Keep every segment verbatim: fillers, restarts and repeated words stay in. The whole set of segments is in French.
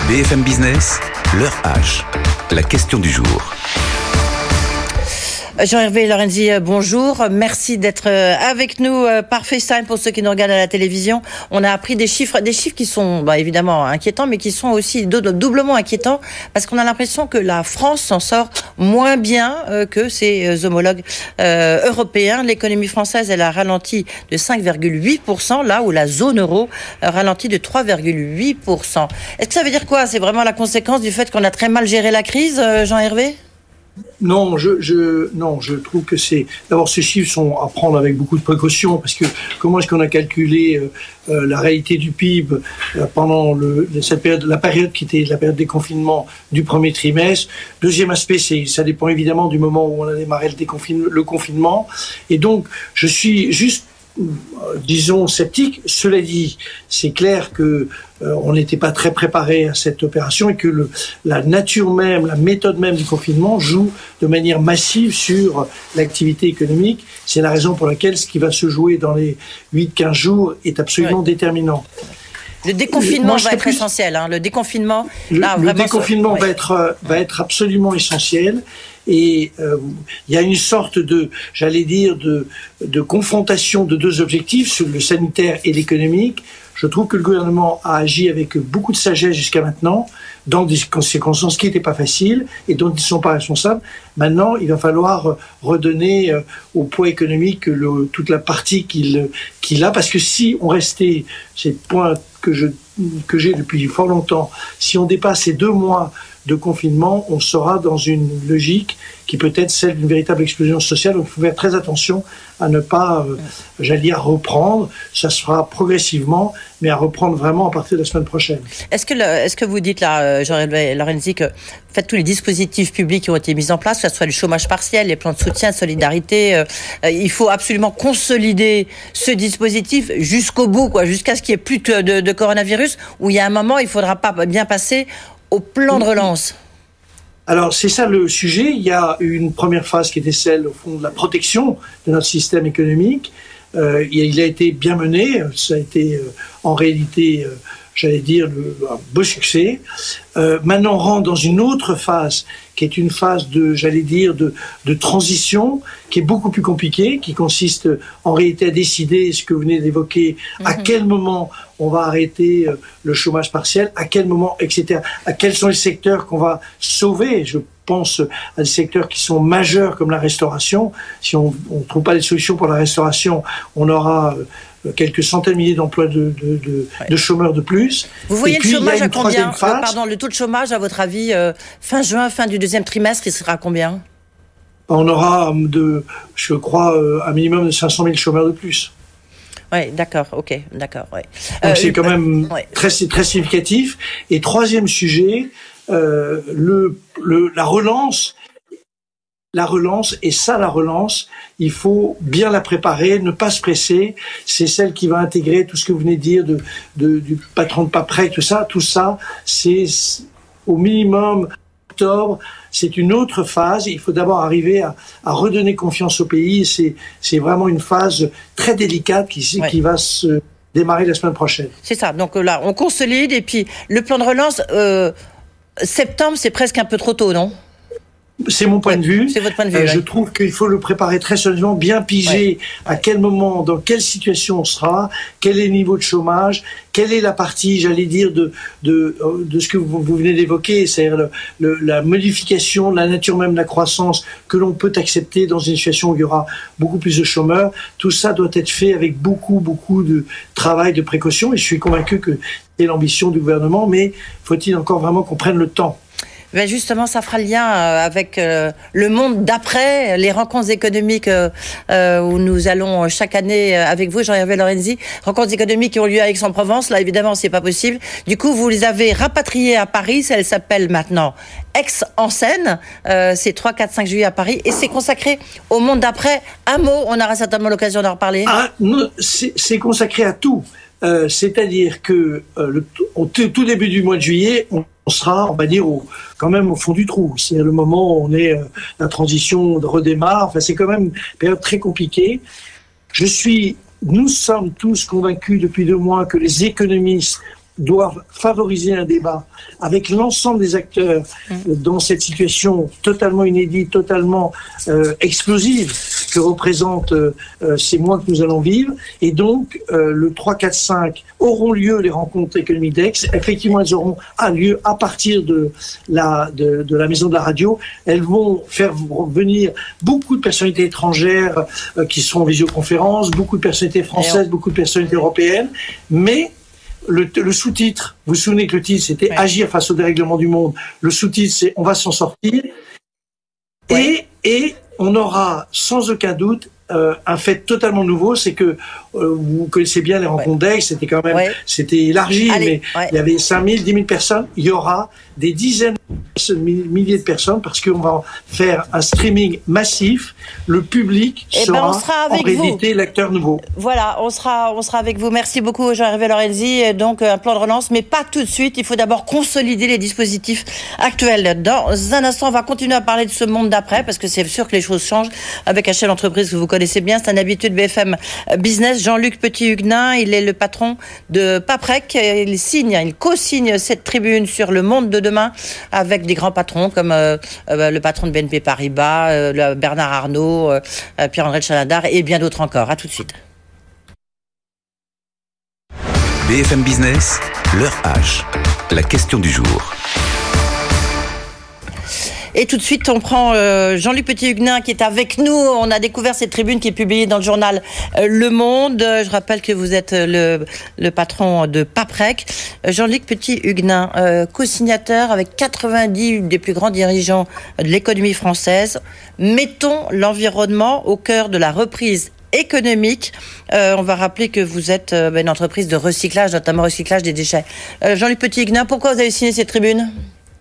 B F M Business, l'heure H, la question du jour. Jean-Hervé Lorenzi, bonjour. Merci d'être avec nous par FaceTime pour ceux qui nous regardent à la télévision. On a appris des chiffres, des chiffres qui sont bah, évidemment inquiétants, mais qui sont aussi doublement inquiétants parce qu'on a l'impression que la France s'en sort moins bien que ses homologues euh, européens. L'économie française, elle a ralenti de cinq virgule huit pour cent, là où la zone euro ralentit de trois virgule huit pour cent. Est-ce que ça veut dire quoi ? C'est vraiment la conséquence du fait qu'on a très mal géré la crise, Jean-Hervé ? Non, je, je, non, je trouve que c'est... D'abord, ces chiffres sont à prendre avec beaucoup de précaution, parce que comment est-ce qu'on a calculé euh, euh, la réalité du P I B euh, pendant le, cette période, la période qui était la période des confinements du premier trimestre. Deuxième aspect, c'est ça dépend évidemment du moment où on a démarré le, déconfine, le confinement. Et donc, je suis juste... disons sceptique. Cela dit, c'est clair que euh, on n'était pas très préparé à cette opération et que le, la nature même, la méthode même du confinement joue de manière massive sur l'activité économique. C'est la raison pour laquelle ce qui va se jouer dans les huit à quinze jours est absolument ouais. déterminant. Le déconfinement Moi, va être plus... essentiel. Hein. Le déconfinement, le, là, le vraiment, déconfinement ouais. va être euh, va être absolument essentiel. Et il euh, y a une sorte de, j'allais dire, de, de confrontation de deux objectifs, sur le sanitaire et l'économique. Je trouve que le gouvernement a agi avec beaucoup de sagesse jusqu'à maintenant, dans des circonstances qui n'étaient pas faciles et dont ils ne sont pas responsables. Maintenant, il va falloir redonner euh, au poids économique le, toute la partie qu'il, qu'il a, parce que si on restait, c'est le point que, je, que j'ai depuis fort longtemps, si on dépasse ces deux mois de confinement, on sera dans une logique qui peut être celle d'une véritable explosion sociale. Donc il faut faire très attention à ne pas, euh, j'allais dire, reprendre. Ça se fera progressivement, mais à reprendre vraiment à partir de la semaine prochaine. Est-ce que, le, est-ce que vous dites là, Jean-Hervé Lorenzi, que faites tous les dispositifs publics qui ont été mis en place, que ce soit le chômage partiel, les plans de soutien, de solidarité, euh, il faut absolument consolider ce dispositif jusqu'au bout, quoi, jusqu'à ce qu'il n'y ait plus de, de, de coronavirus, où il y a un moment, il ne faudra pas bien passer au plan de relance. Alors, c'est ça le sujet. Il y a une première phase qui était celle, au fond, de la protection de notre système économique. Euh, il a été bien mené. Ça a été, euh, en réalité, euh, j'allais dire, le, un beau succès. Euh, maintenant, on rentre dans une autre phase, qui est une phase de, j'allais dire, de, de transition, qui est beaucoup plus compliquée, qui consiste en réalité à décider, ce que vous venez d'évoquer, mm-hmm. à quel moment on va arrêter le chômage partiel, à quel moment, et cetera. À quels sont les secteurs qu'on va sauver. Je pense à des secteurs qui sont majeurs comme la restauration. Si on ne trouve pas des solutions pour la restauration, on aura quelques centaines de milliers d'emplois de, de, de, ouais. de chômeurs de plus. Vous voyez et puis, le chômage à combien phase, euh, Pardon, le taux de chômage, à votre avis, euh, fin juin, fin du deuxième trimestre, il sera à combien ? On aura, de, je crois, un minimum de cinq cent mille chômeurs de plus. Oui, d'accord, ok, d'accord. Ouais. Donc euh, c'est quand même euh, ouais. très, très significatif. Et troisième sujet, euh, le, le, la relance. La relance, et ça, la relance, il faut bien la préparer, ne pas se presser. C'est celle qui va intégrer tout ce que vous venez de dire, de, de, du patron de pas prêt, tout ça. Tout ça, c'est au minimum octobre. C'est une autre phase. Il faut d'abord arriver à, à redonner confiance au pays. C'est, c'est vraiment une phase très délicate qui, ouais. qui va se démarrer la semaine prochaine. C'est ça. Donc là, on consolide. Et puis, le plan de relance, euh, septembre, c'est presque un peu trop tôt, non ? C'est mon point ouais, de vue. C'est votre point de vue. Euh, ouais. Je trouve qu'il faut le préparer très sérieusement, bien piger ouais. à quel moment, dans quelle situation on sera, quel est le niveau de chômage, quelle est la partie, j'allais dire, de de de ce que vous, vous venez d'évoquer, c'est-à-dire le, le, la modification de la nature même de la croissance que l'on peut accepter dans une situation où il y aura beaucoup plus de chômeurs. Tout ça doit être fait avec beaucoup beaucoup de travail, de précaution. Et je suis convaincu que c'est l'ambition du gouvernement, mais faut-il encore vraiment qu'on prenne le temps. Ben justement, ça fera le lien avec euh, le monde d'après, les rencontres économiques euh, euh, où nous allons chaque année avec vous, Jean-Hervé Lorenzi. Rencontres économiques qui ont lieu à Aix-en-Provence. Là, évidemment, c'est pas possible. Du coup, vous les avez rapatriées à Paris. Elle s'appelle maintenant Aix en Seine. Euh, c'est trois, quatre, cinq juillet à Paris. Et c'est consacré au monde d'après. Un mot, on aura certainement l'occasion d'en reparler. Ah, non, c'est, c'est consacré à tout. Euh, c'est-à-dire que euh, le, au t- tout début du mois de juillet, on on sera, on va dire, au, quand même au fond du trou. C'est le moment où on est, euh, la transition redémarre. Enfin, c'est quand même une période très compliquée. Je suis, nous sommes tous convaincus depuis deux mois que les économistes doivent favoriser un débat avec l'ensemble des acteurs mmh. dans cette situation totalement inédite, totalement euh, explosive que représentent euh, ces mois que nous allons vivre. Et donc, euh, le trois, quatre, cinq auront lieu les rencontres économiques d'Aix. Effectivement, elles auront un lieu à partir de la, de, de la maison de la radio. Elles vont faire venir beaucoup de personnalités étrangères euh, qui sont en visioconférence, beaucoup de personnalités françaises, beaucoup de personnalités européennes, mais Le, le sous-titre, vous vous souvenez que le titre c'était ouais. Agir face au dérèglement du monde. Le sous-titre c'est On va s'en sortir. Ouais. Et, et on aura sans aucun doute euh, un fait totalement nouveau, c'est que euh, vous connaissez bien les rencontres ouais. d'Aix, c'était quand même, ouais. c'était élargi, Allez, mais ouais. il y avait cinq mille, dix mille personnes. Il y aura des dizaines de milliers de personnes parce qu'on va faire un streaming massif. Le public eh sera, ben on sera avec en réalité vous. l'acteur nouveau. Voilà, on sera, on sera avec vous. Merci beaucoup, Jean-Hervé Lorenzi. Donc, un plan de relance, mais pas tout de suite. Il faut d'abord consolider les dispositifs actuels. Dans un instant, on va continuer à parler de ce monde d'après parce que c'est sûr que les choses changent avec un chef d'entreprise que vous connaissez bien. C'est un habitué de B F M Business, Jean-Luc Petit-Huguenin. Il est le patron de Paprec. Il signe, il co-signe cette tribune sur le monde de demain avec des grands patrons comme euh, euh, le patron de B N P Paribas, euh, le Bernard Arnault, euh, Pierre-André de Chalandard et bien d'autres encore. À tout de suite. B F M Business, l'heure H, la question du jour. Et tout de suite, on prend euh, Jean-Luc Petit-Huguenin qui est avec nous. On a découvert cette tribune qui est publiée dans le journal euh, Le Monde. Je rappelle que vous êtes le, le patron de Paprec. Jean-Luc Petit-Huguenin, euh, co-signateur avec quatre-vingt-dix des plus grands dirigeants de l'économie française. Mettons l'environnement au cœur de la reprise économique. Euh, on va rappeler que vous êtes euh, une entreprise de recyclage, notamment recyclage des déchets. Euh, Jean-Luc Petit-Huguenin, pourquoi vous avez signé cette tribune ?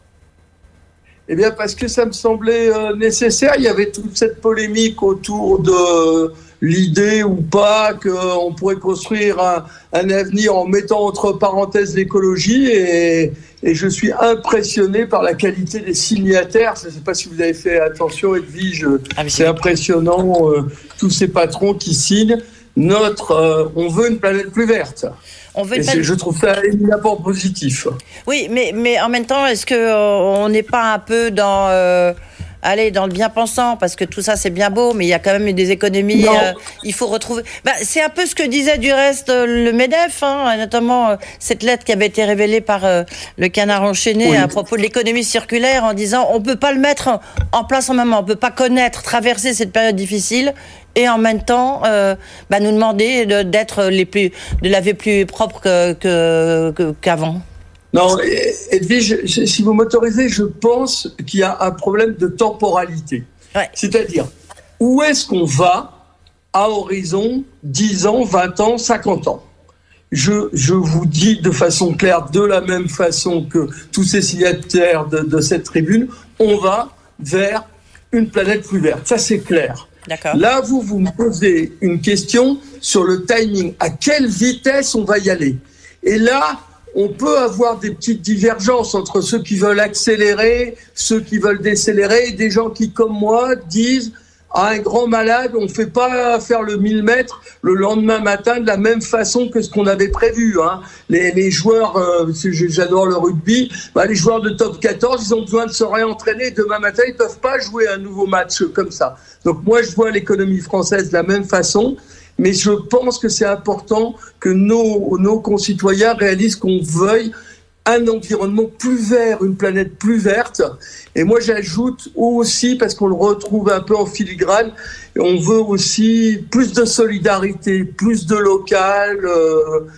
Eh bien, parce que ça me semblait euh, nécessaire. Il y avait toute cette polémique autour de euh, l'idée ou pas qu'on pourrait construire un, un avenir en mettant entre parenthèses l'écologie. Et, et je suis impressionné par la qualité des signataires. Je ne sais pas si vous avez fait attention, Edwige. Ah, c'est impressionnant, euh, tous ces patrons qui signent. Notre, euh, on veut une planète plus verte. On veut pas... Je trouve ça éminemment positif. Oui, mais, mais en même temps, est-ce qu'on n'est pas un peu dans, euh, allez, dans le bien-pensant ? Parce que tout ça, c'est bien beau, mais il y a quand même des économies. Euh, il faut retrouver... Bah, c'est un peu ce que disait du reste le MEDEF, hein, notamment euh, cette lettre qui avait été révélée par euh, le Canard enchaîné oui. à propos de l'économie circulaire en disant on ne peut pas le mettre en, en place en même temps, on ne peut pas connaître, traverser cette période difficile et en même temps euh, bah, nous demander de, d'être les plus, de laver plus propre que, que, que, qu'avant. Non, Edwige, si vous m'autorisez, je pense qu'il y a un problème de temporalité. Ouais. C'est-à-dire, où est-ce qu'on va à horizon dix ans, vingt ans, cinquante ans ? Je, je vous dis de façon claire, de la même façon que tous ces signataires de, de cette tribune, on va vers une planète plus verte. Ça, c'est clair. D'accord. Là, vous, vous me posez une question sur le timing. À quelle vitesse on va y aller ? Et là, on peut avoir des petites divergences entre ceux qui veulent accélérer, ceux qui veulent décélérer, et des gens qui, comme moi, disent à un grand malade, on ne fait pas faire le mille mètres le lendemain matin de la même façon que ce qu'on avait prévu. Hein. Les, les joueurs, euh, j'adore le rugby, bah, les joueurs de top quatorze, ils ont besoin de se réentraîner. Demain matin, ils ne peuvent pas jouer un nouveau match comme ça. Donc moi, je vois l'économie française de la même façon. Mais je pense que c'est important que nos, nos concitoyens réalisent qu'on veuille un environnement plus vert, une planète plus verte. Et moi, j'ajoute aussi, parce qu'on le retrouve un peu en filigrane, on veut aussi plus de solidarité, plus de local, euh,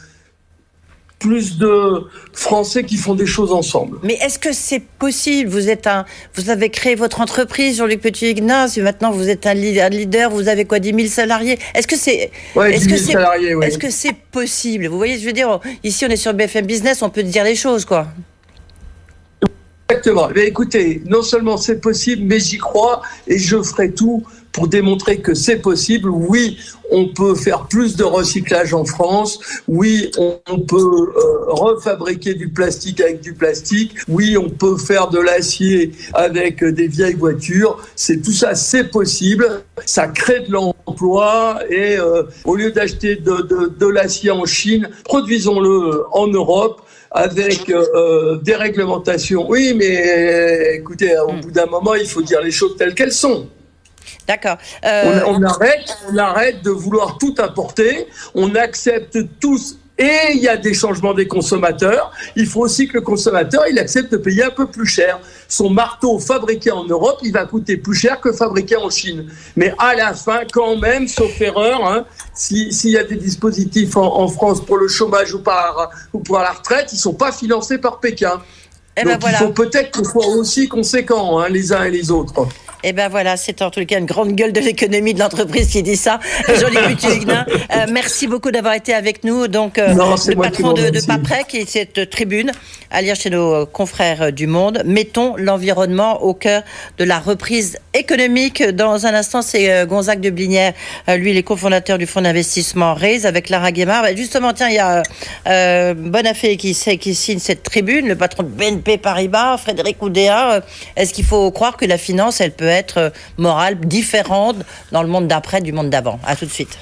plus de Français qui font des choses ensemble. Mais est-ce que c'est possible ? Vous êtes un, vous avez créé votre entreprise, Jean-Luc Petit-Huguenin, si maintenant vous êtes un leader, vous avez quoi, dix mille salariés ? Est-ce que c'est, ouais, est-ce dix que mille c'est, salariés, oui. Est-ce que c'est possible ? Vous voyez, je veux dire, ici on est sur B F M Business, on peut dire les choses, quoi. Exactement. Mais écoutez, non seulement c'est possible, mais j'y crois et je ferai tout pour démontrer que c'est possible. Oui, on peut faire plus de recyclage en France. Oui, on, on peut euh, refabriquer du plastique avec du plastique. Oui, on peut faire de l'acier avec des vieilles voitures. C'est tout ça, c'est possible. Ça crée de l'emploi et euh, au lieu d'acheter de, de, de l'acier en Chine, produisons-le en Europe. avec euh, des réglementations. Oui, mais écoutez, au bout d'un moment, il faut dire les choses telles qu'elles sont. D'accord. Euh... On, on, arrête, on arrête de vouloir tout importer. On accepte tous. Et il y a des changements des consommateurs. Il faut aussi que le consommateur, il accepte de payer un peu plus cher. Son marteau fabriqué en Europe, il va coûter plus cher que fabriqué en Chine. Mais à la fin, quand même, sauf erreur, hein, si, s'il y a des dispositifs en, en France pour le chômage ou, par, ou pour la retraite, ils ne sont pas financés par Pékin. Eh Donc ben voilà. il faut peut-être qu'on soit aussi conséquents, hein, les uns et les autres. Eh ben voilà, c'est en tout cas une grande gueule de l'économie de l'entreprise qui dit ça. Jean-Luc Butuignan, euh, merci beaucoup d'avoir été avec nous. Donc, euh, non, le patron de, de Paprec et cette tribune à lire chez nos confrères du Monde. Mettons l'environnement au cœur de la reprise économique. Dans un instant, c'est euh, Gonzague de Blinière, euh, lui, les cofondateurs du fonds d'investissement Raise avec Lara Guémard. Bah, justement, tiens, il y a euh, Bonafé qui, qui signe cette tribune, le patron de B N P Paribas, Frédéric Oudéa. Est-ce qu'il faut croire que la finance, elle peut être morale, différente dans le monde d'après du monde d'avant? À tout de suite.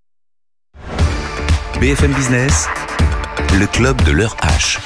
B F M Business, le club de l'heure H.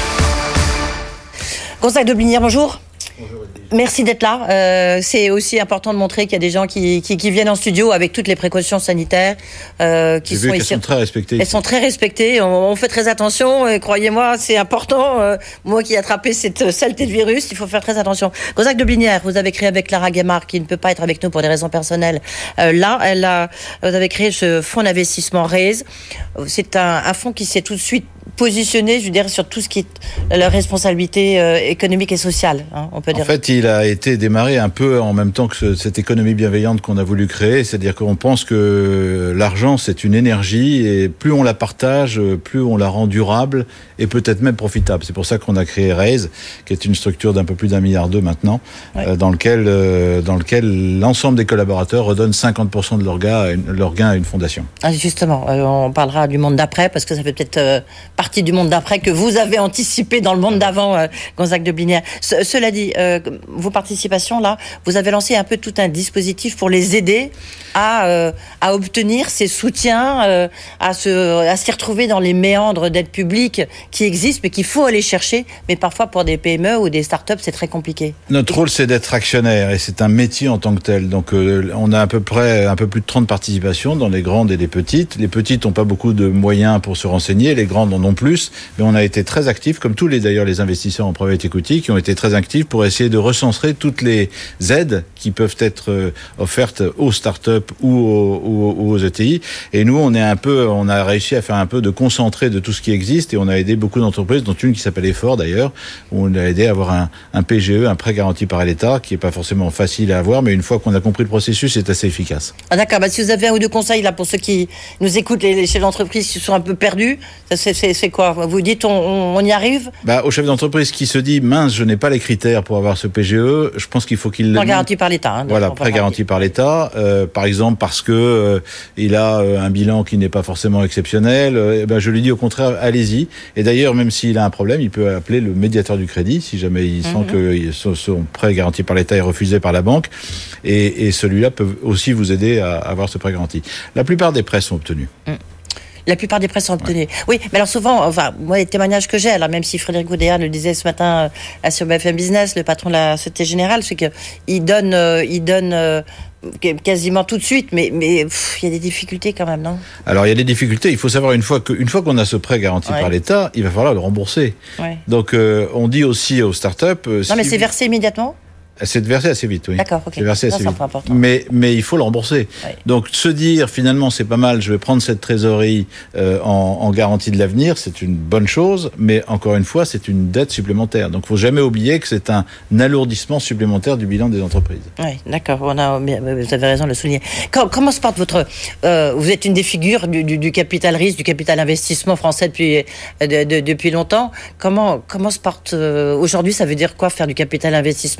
Gonzague de Blinière, bonjour. Bonjour. Merci d'être là. Euh, c'est aussi important de montrer qu'il y a des gens qui, qui, qui viennent en studio avec toutes les précautions sanitaires. Euh, qui sont, sont, ici. Elles sont très respectées. Elles ici. sont très respectées. On, on fait très attention. Et croyez-moi, c'est important. Euh, moi qui ai attrapé cette saleté de virus, il faut faire très attention. Gonzague de Blinière, vous avez créé avec Lara Guémard, qui ne peut pas être avec nous pour des raisons personnelles. Euh, là, elle a, vous avez créé ce fonds d'investissement Raise. C'est un, un fonds qui s'est tout de suite positionné, je veux dire, sur tout ce qui est la responsabilité euh, économique et sociale, hein, on peut dire. En fait, il a été démarré un peu en même temps que ce, cette économie bienveillante qu'on a voulu créer, c'est-à-dire qu'on pense que l'argent, c'est une énergie, et plus on la partage, plus on la rend durable, et peut-être même profitable. C'est pour ça qu'on a créé Raise, qui est une structure d'un peu plus d'un milliard d'euros maintenant, ouais. euh, dans lequel, euh, dans lequel l'ensemble des collaborateurs redonnent cinquante pour cent de leurs gains, leur gain à une fondation. Ah, justement, euh, on parlera du monde d'après, parce que ça fait peut-être euh, partie du monde d'après que vous avez anticipé dans le monde d'avant, euh, Gonzague de Blinière. Ce, cela dit, euh, vos participations là, vous avez lancé un peu tout un dispositif pour les aider à euh, à obtenir ces soutiens, euh, à se à s'y retrouver dans les méandres d'aide publique qui existent, mais qu'il faut aller chercher. Mais parfois pour des P M E ou des start-up, c'est très compliqué. Notre rôle, c'est d'être actionnaire, et c'est un métier en tant que tel. Donc, euh, on a à peu près un peu plus de trente participations dans les grandes et les petites. Les petites n'ont pas beaucoup de moyens pour se renseigner, les grandes en ont plus, mais on a été très actifs, comme tous les d'ailleurs les investisseurs en private equity, qui ont été très actifs pour essayer de recenser toutes les aides qui peuvent être euh, offertes aux start-up ou aux, aux, aux E T I. Et nous, on est un peu, on a réussi à faire un peu de concentré de tout ce qui existe, et on a aidé beaucoup d'entreprises, dont une qui s'appelle Effort d'ailleurs, où on a aidé à avoir un, un P G E, un prêt garanti par l'État, qui est pas forcément facile à avoir, mais une fois qu'on a compris le processus, c'est assez efficace. Ah d'accord. Bah, si vous avez un ou deux conseils là pour ceux qui nous écoutent, les, les chefs d'entreprise qui sont un peu perdus, c'est, c'est, c'est quoi? Vous dites on, on, on y arrive? Bah, au chef d'entreprise qui se dit mince, je n'ai pas les critères pour avoir ce P G E, je pense qu'il faut qu'il prêt garanti par l'État. Hein, voilà, prêt garanti par l'État. Euh, par exemple, parce que euh, il a euh, un bilan qui n'est pas forcément exceptionnel. Euh, et ben, je lui dis au contraire, allez-y. Et d'ailleurs, même s'il a un problème, il peut appeler le médiateur du crédit si jamais il sent mm-hmm. que son, son prêt garanti par l'État est refusé par la banque. Et, et celui-là peut aussi vous aider à avoir ce prêt garanti. La plupart des prêts sont obtenus. Mm. La plupart des prêts sont obtenus. Ouais. Oui, mais alors souvent, enfin, moi, les témoignages que j'ai, alors même si Frédéric Oudéa le disait ce matin euh, sur B F M Business, le patron de la Société Générale, c'est que il donne, euh, il donne euh, quasiment tout de suite, mais mais il y a des difficultés quand même, non? Alors il y a des difficultés. Il faut savoir une fois que une fois qu'on a ce prêt garanti ouais. par l'État, il va falloir le rembourser. Ouais. Donc euh, on dit aussi aux startups. Euh, non, si mais c'est versé immédiatement. C'est versé assez vite, oui. D'accord, ok. C'est versé assez non, vite. Mais, mais il faut le rembourser. Oui. Donc, se dire, finalement, c'est pas mal, je vais prendre cette trésorerie euh, en, en garantie de l'avenir, c'est une bonne chose, mais encore une fois, c'est une dette supplémentaire. Donc, il faut jamais oublier que c'est un alourdissement supplémentaire du bilan des entreprises. Oui, d'accord. On a, vous avez raison de le souligner. Comment, comment se porte votre... Euh, vous êtes une des figures du, du, du capital risque, du capital investissement français depuis, de, de, depuis longtemps. Comment, comment se porte... Euh, aujourd'hui, ça veut dire quoi, faire du capital investissement? C'est local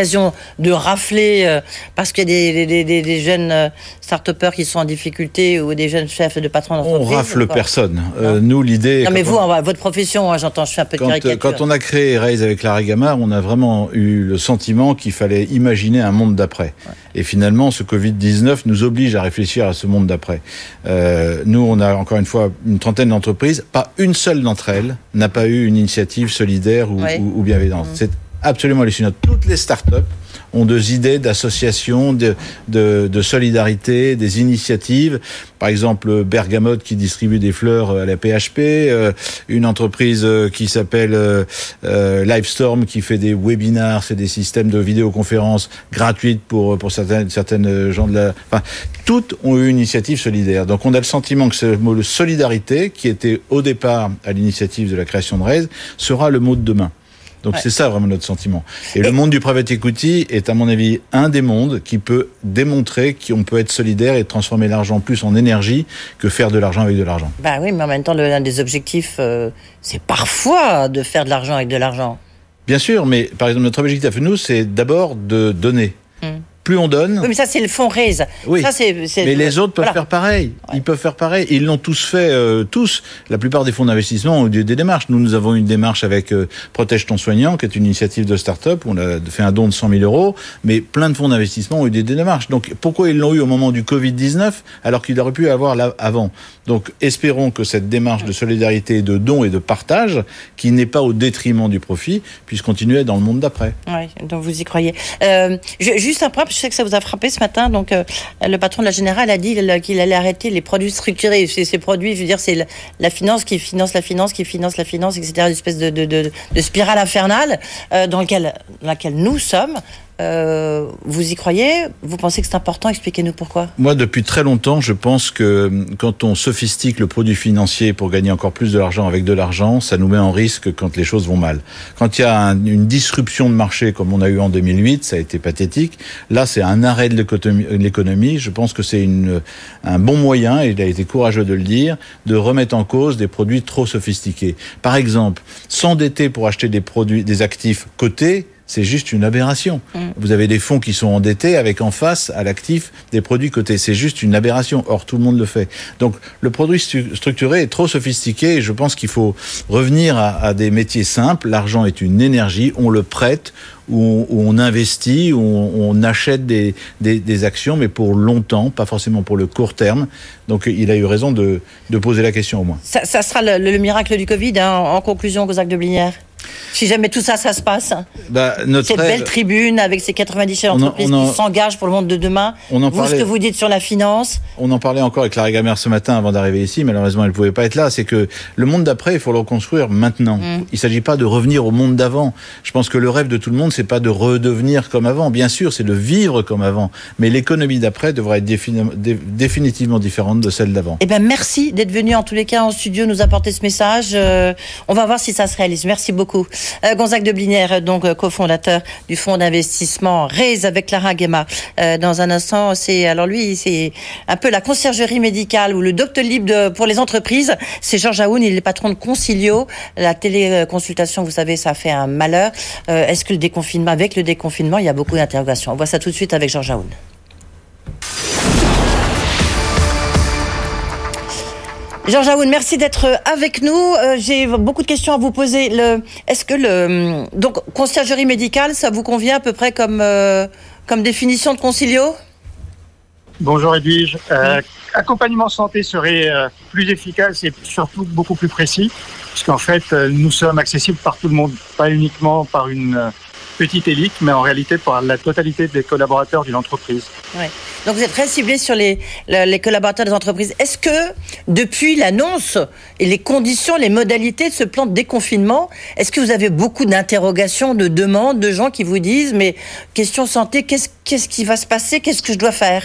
l'occasion de rafler euh, parce qu'il y a des, des, des, des jeunes euh, start-upers qui sont en difficulté ou des jeunes chefs de patrons d'entreprise? On rafle personne. Euh, nous, l'idée... Non, mais vous, on... votre profession, hein, j'entends, je fais un peu de quand, caricature. Quand on a créé Raise avec Larry Gamard, on a vraiment eu le sentiment qu'il fallait imaginer un monde d'après. Ouais. Et finalement, ce covid dix-neuf nous oblige à réfléchir à ce monde d'après. Euh, nous, on a encore une fois une trentaine d'entreprises. Pas une seule d'entre elles n'a pas eu une initiative solidaire ou, ouais. ou, ou bienveillante. Mmh. C'est absolument hallucinant. Toutes les startups ont des idées d'associations, de, de, de solidarité, des initiatives. Par exemple, Bergamote qui distribue des fleurs à la P H P, euh, une entreprise qui s'appelle euh, euh, Livestorm qui fait des webinars, c'est des systèmes de vidéoconférences gratuites pour pour certaines certaines gens de la. Enfin, toutes ont eu une initiative solidaire. Donc, on a le sentiment que ce mot solidarité, qui était au départ à l'initiative de la création de Raise, sera le mot de demain. Donc ouais. c'est ça vraiment notre sentiment. Et, et le monde du private equity est à mon avis un des mondes qui peut démontrer qu'on peut être solidaire et transformer l'argent plus en énergie que faire de l'argent avec de l'argent. Bah oui, mais en même temps, l'un des objectifs, euh, c'est parfois de faire de l'argent avec de l'argent. Bien sûr, mais par exemple notre objectif nous, c'est d'abord de donner. Hum. Plus on donne... Oui, mais ça, c'est le fonds Raise. Oui, ça, c'est, c'est... mais les autres peuvent voilà. faire pareil. Ouais. Ils peuvent faire pareil. Ils l'ont tous fait, euh, tous. La plupart des fonds d'investissement ont eu des démarches. Nous, nous avons une démarche avec euh, Protège ton soignant, qui est une initiative de start-up. On a fait un don de cent mille euros. Mais plein de fonds d'investissement ont eu des démarches. Donc, pourquoi ils l'ont eu au moment du covid dix-neuf, alors qu'ils auraient pu avoir là avant? Donc, espérons que cette démarche de solidarité, de don et de partage, qui n'est pas au détriment du profit, puisse continuer dans le monde d'après. Oui, donc vous y croyez. Euh, juste un point, je sais que ça vous a frappé ce matin, donc euh, le patron de la Générale a dit qu'il allait arrêter les produits structurés. Ces, ces produits, je veux dire, c'est la, la finance qui finance la finance, qui finance la finance, et cetera. Une espèce de, de, de, de spirale infernale euh, dans, lequel, dans laquelle nous sommes. Euh, vous y croyez? Vous pensez que c'est important? Expliquez-nous pourquoi. Moi, depuis très longtemps, je pense que quand on sophistique le produit financier pour gagner encore plus de l'argent avec de l'argent, ça nous met en risque quand les choses vont mal. Quand il y a un, une disruption de marché comme on a eu en deux mille huit, ça a été pathétique. Là, c'est un arrêt de l'économie. Je pense que c'est une, un bon moyen, et il a été courageux de le dire, de remettre en cause des produits trop sophistiqués. Par exemple, s'endetter pour acheter des produits, des actifs cotés, c'est juste une aberration. Mmh. Vous avez des fonds qui sont endettés avec en face, à l'actif, des produits cotés. C'est juste une aberration. Or, tout le monde le fait. Donc, le produit stu- structuré est trop sophistiqué et je pense qu'il faut revenir à, à des métiers simples. L'argent est une énergie. On le prête, ou on, où on investit, où on, on achète des, des, des actions, mais pour longtemps, pas forcément pour le court terme. Donc, il a eu raison de, de poser la question au moins. Ça, ça sera le, le miracle du Covid, hein, en conclusion, Gonzague de Blinière. Si jamais tout ça, ça se passe, bah, notre cette rêve, belle tribune avec ces quatre-vingt-dix chefs d'entreprise qui s'engagent pour le monde de demain, on en vous, parlait, ce que vous dites sur la finance... On en parlait encore avec Larry Gamard ce matin avant d'arriver ici, malheureusement elle ne pouvait pas être là, c'est que le monde d'après, il faut le reconstruire maintenant. Mm. Il ne s'agit pas de revenir au monde d'avant. Je pense que le rêve de tout le monde, c'est pas de redevenir comme avant. Bien sûr, c'est de vivre comme avant. Mais l'économie d'après devrait être défini- dé- définitivement différente de celle d'avant. Eh bien, merci d'être venu en tous les cas en studio nous apporter ce message. Euh, on va voir si ça se réalise. Merci beaucoup. Euh, Gonzague de Blinière, donc euh, cofondateur du fonds d'investissement Raise avec Larry Gamard. Euh, dans un instant, c'est alors lui, c'est un peu la conciergerie médicale ou le Doctolib de, pour les entreprises. C'est Georges Aoun, il est patron de Concilio. La téléconsultation, vous savez, ça fait un malheur. Euh, est-ce que le déconfinement, avec le déconfinement, il y a beaucoup d'interrogations. On voit ça tout de suite avec Georges Aoun. Georges Aoun, merci d'être avec nous. Euh, j'ai beaucoup de questions à vous poser. Le, est-ce que le donc conciergerie médicale, ça vous convient à peu près comme euh, comme définition de Concilio? Bonjour Edwige. Euh, oui. Accompagnement santé serait euh, plus efficace et surtout beaucoup plus précis, puisqu'en fait euh, nous sommes accessibles par tout le monde, pas uniquement par une euh, petite élite, mais en réalité par la totalité des collaborateurs d'une entreprise. Oui. Donc vous êtes très ciblé sur les, les collaborateurs des entreprises. Est-ce que, depuis l'annonce et les conditions, les modalités de ce plan de déconfinement, est-ce que vous avez beaucoup d'interrogations, de demandes, de gens qui vous disent, mais question santé, qu'est-ce, qu'est-ce qui va se passer? Qu'est-ce que je dois faire?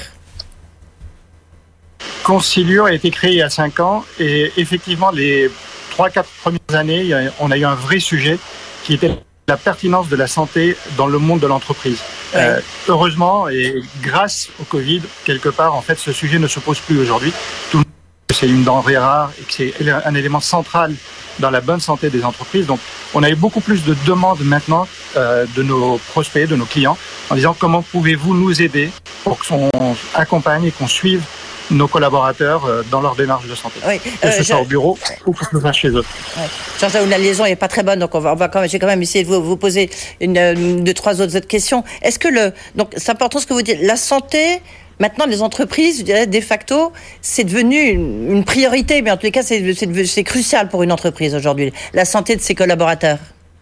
Concilio a été créé il y a cinq ans et effectivement, les trois quatre premières années, on a eu un vrai sujet qui était la pertinence de la santé dans le monde de l'entreprise. Ouais. Euh, heureusement et grâce au Covid, quelque part, en fait, ce sujet ne se pose plus aujourd'hui. Tout le monde sait que c'est une denrée rare et que c'est un élément central dans la bonne santé des entreprises. Donc, on a eu beaucoup plus de demandes maintenant euh, de nos prospects, de nos clients, en disant comment pouvez-vous nous aider pour qu'on accompagne et qu'on suive nos collaborateurs dans leur démarche de santé. Oui, que euh, ce soit je... au bureau ou que ce soit chez eux. Ouais. Jean-Jacques, la liaison n'est pas très bonne, donc on va, on va quand même, j'ai quand même essayé de vous, vous poser une, une, deux, trois autres, autres questions. Est-ce que le, donc c'est important ce que vous dites, la santé, maintenant les entreprises, je dirais de facto, c'est devenu une, une priorité, mais en tous les cas c'est, c'est, c'est crucial pour une entreprise aujourd'hui, la santé de ses collaborateurs.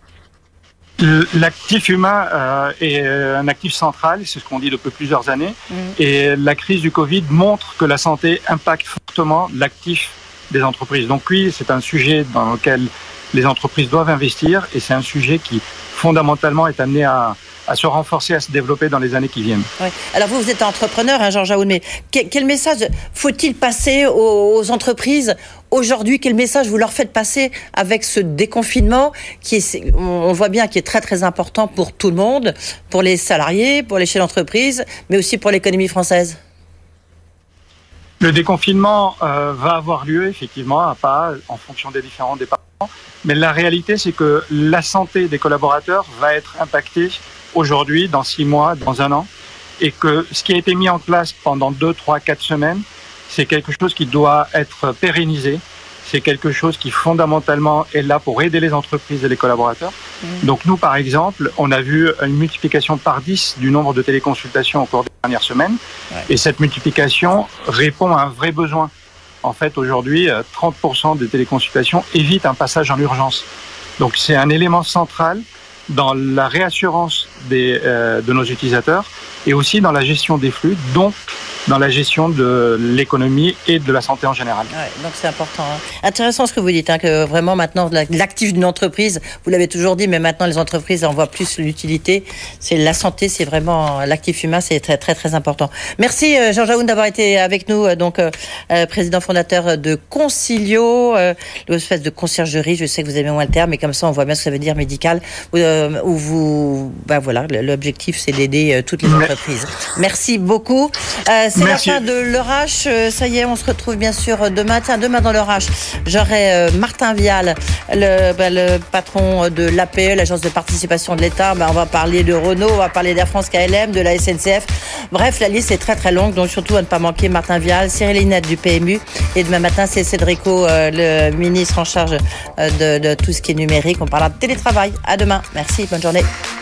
L'actif humain euh, est un actif central, c'est ce qu'on dit depuis plusieurs années. Mmh. Et la crise du Covid montre que la santé impacte fortement l'actif des entreprises. Donc oui, c'est un sujet dans lequel les entreprises doivent investir et c'est un sujet qui fondamentalement est amené à, à se renforcer, à se développer dans les années qui viennent. Oui. Alors vous, vous êtes entrepreneur, hein, Georges Aoun, mais quel, quel message faut-il passer aux, aux entreprises aujourd'hui? Quel message vous leur faites passer avec ce déconfinement qui est, on voit bien, qui est très très important pour tout le monde, pour les salariés, pour les chefs d'entreprise, mais aussi pour l'économie française? Le déconfinement euh, va avoir lieu effectivement à pas en fonction des différents départements, mais la réalité c'est que la santé des collaborateurs va être impactée aujourd'hui, dans six mois, dans un an, et que ce qui a été mis en place pendant deux, trois, quatre semaines, c'est quelque chose qui doit être pérennisé. C'est quelque chose qui fondamentalement est là pour aider les entreprises et les collaborateurs. Mmh. Donc nous, par exemple, on a vu une multiplication par dix du nombre de téléconsultations au cours des dernières semaines. Ouais. Et cette multiplication répond à un vrai besoin. En fait, aujourd'hui, trente pour cent des téléconsultations évitent un passage en urgence. Donc c'est un élément central dans la réassurance des, euh, de nos utilisateurs et aussi dans la gestion des flux, donc dans la gestion de l'économie et de la santé en général. Ouais, donc c'est important. Hein. Intéressant ce que vous dites, hein, que vraiment maintenant l'actif d'une entreprise, vous l'avez toujours dit, mais maintenant les entreprises en voient plus l'utilité. C'est la santé, c'est vraiment l'actif humain, c'est très très très important. Merci euh, Georges Aoun d'avoir été avec nous, euh, donc euh, président fondateur de Concilio, euh, l'espèce de conciergerie. Je sais que vous aimez moins le terme, mais comme ça on voit bien ce que ça veut dire médical. Euh, où vous, ben voilà, l'objectif c'est d'aider euh, toutes les entreprises. Merci beaucoup. Euh, C'est Merci. La fin de l'Heure H. Ça y est, on se retrouve bien sûr demain. Tiens, demain dans l'Heure H, j'aurai Martin Vial, le, ben, le patron de l'A P E, l'Agence de participation de l'État. Ben, on va parler de Renault, on va parler d'Air France K L M, de la S N C F. Bref, la liste est très très longue, donc surtout à ne pas manquer Martin Vial, Cyril Linette du P M U. Et demain matin, c'est Cédrico, euh, le ministre en charge euh, de, de tout ce qui est numérique. On parlera de télétravail. À demain. Merci, bonne journée.